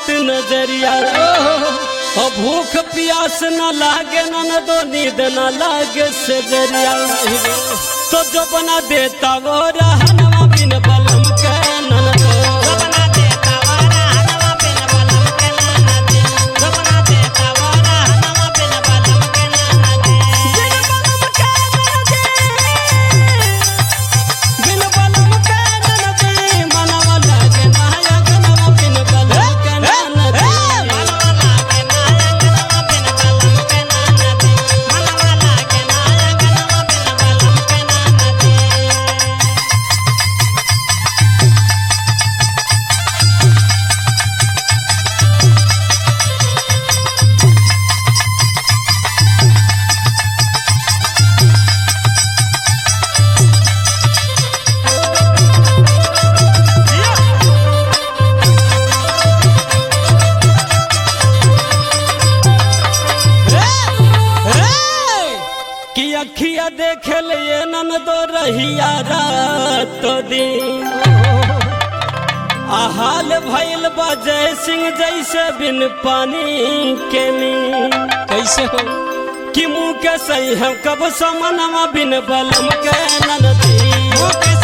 मत नजरिया भूख प्यास न लागे ननदो नींद न लागे सजरिया तो जो बना देता वो रहनवा बिन बलम के ननदो अखिया देखे लिए ननदो रहिया रात दिन हाल भइल बा जय सिंह जैसे बिन पानी के मीन कैसे हो कि मुँह के सही हम कब समनवा बिन बलम के ननदी